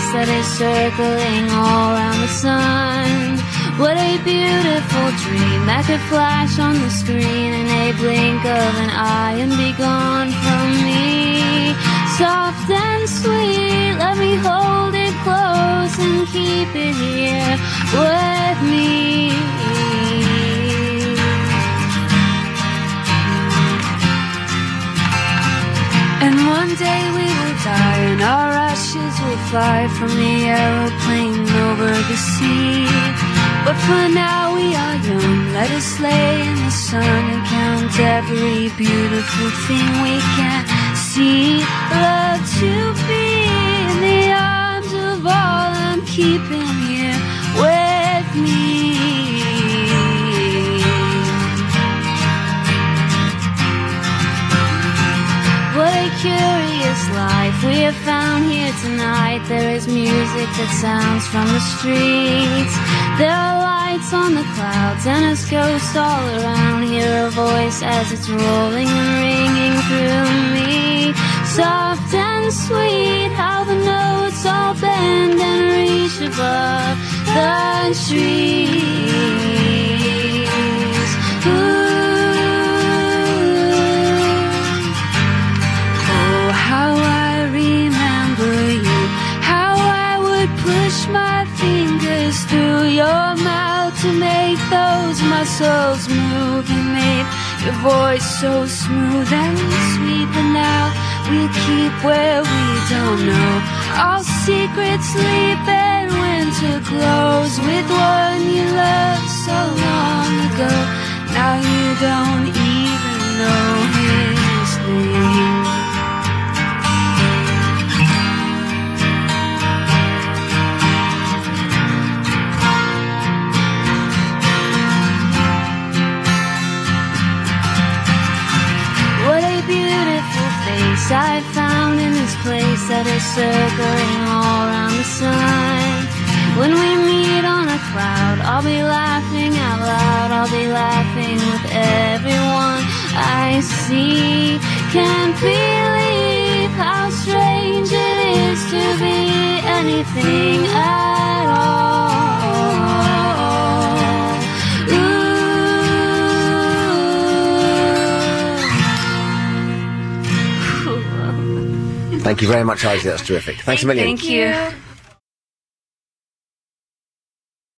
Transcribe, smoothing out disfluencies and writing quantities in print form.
place that is circling all around the sun. What a beautiful dream that could flash on the screen in a blink of an eye and be gone from me. Soft and sweet, let me hold it close and keep it here with me. And one day we will die and our ashes will fly from the aeroplane over the sea. But for now we are young, let us lay in the sun and count every beautiful thing we can see. Love to be in the arms of all I'm keeping here with me. What a curious life we have found here tonight. There is music that sounds from the streets. There are lights on the clouds and as ghosts all around. Hear a voice as it's rolling and ringing through me. Soft and sweet, how the notes all bend and reach above the trees. Oh, how I remember you, how I would push my fingers through your mouth to make those muscles move. You made your voice so smooth and sweet, but now we keep where we don't know. All secrets sleep and winter glows with one you loved so long ago. Now you don't even know his name. I found in this place that is circling all around the sun. When we meet on a cloud, I'll be laughing out loud. I'll be laughing with everyone I see. Can't believe how strange it is to be anything at all. Thank you very much, Isaac. That's terrific. Thanks a million. Thank you.